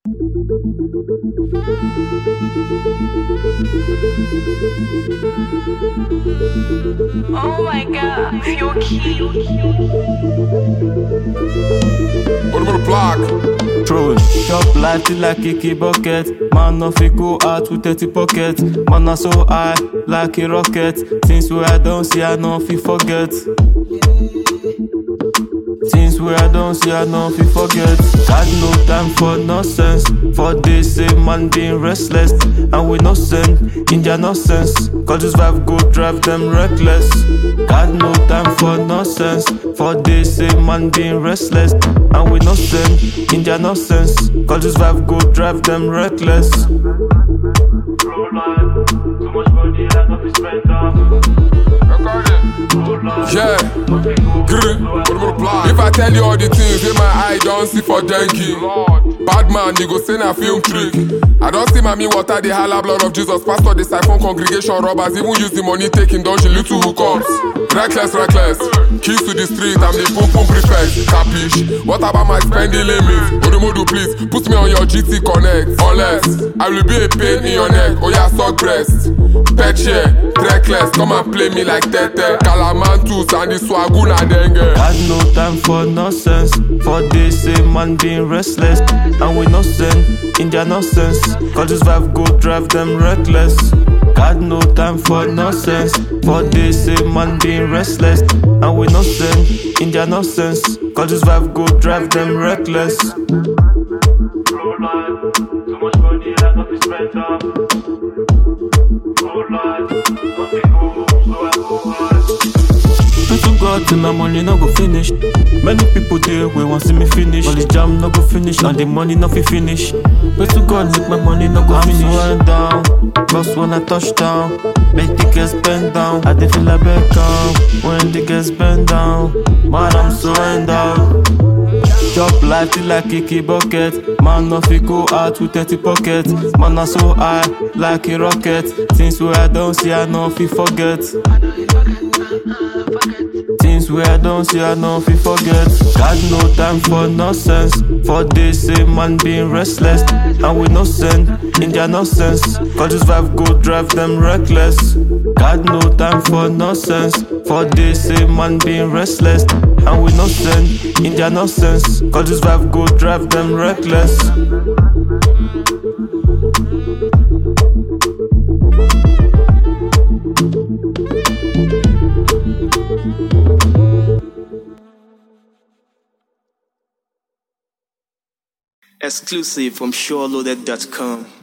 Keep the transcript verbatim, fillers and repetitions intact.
Oh my god, you're cute. What about the block? Throwing chop life till like Kiki bucket. Man no fit go out with thirty pocket. Man na so high like a rocket. Things where I don't see I no fit forget. Things where I don't see I no fit forget. Got no time for nonsense. For this say man being restless. And we no send India nonsense. Cause this vibe go drive them reckless. Got no time for nonsense. For this say man being restless. And we no send India nonsense. Cause this vibe go drive them reckless. Yeah, grr. If I tell you all the things in my eye don't see for dengue, bad man, you go say na film trick. I don't see mommy water, the holla blood of Jesus. Pastor, the siphon congregation robbers, even use the money taking down the little hookups. Reckless, reckless, keys to the street, I'm the boom boom prefect. Capish, what about my spending limits? Odumodu, please, put me on your G T Connect. Unless, I will be a pain in your neck, oh yeah, suck breast. Pet share, reckless, come and play me like Tete. Calamantus and the Swaguna dengue. Got no time for nonsense. For this say man being restless. And we no send India nonsense. Cause this vibe go drive them reckless. Got no time for nonsense. For this say man being restless. And we no send India nonsense. Cause this vibe go drive them reckless. Too much money I not be spent on. Pray to God till my money no go finish. Many people there we want see me finish. All the jam no go finish and the money no fi finish. Pray to God make my money no go I'm finish. I'm slowing down, plus when I touch down, make the girls bend down. I dey feel like Beckham when the girls bend down. Man I'm slowing down. Chop life till like Kiki bucket. Man no fit go out with thirty pockets. Man na so high like a rocket. Things where I don't see I no fit forget. Things where I don't see I no fit forget. Got no time for nonsense. For this say man being restless. And we no send India nonsense. Cause this vibe go drive them reckless. Got no time for nonsense. For this say man being restless. And we no send India nonsense. Cause this vibe go drive them reckless. Exclusive from SureLoaded dot com.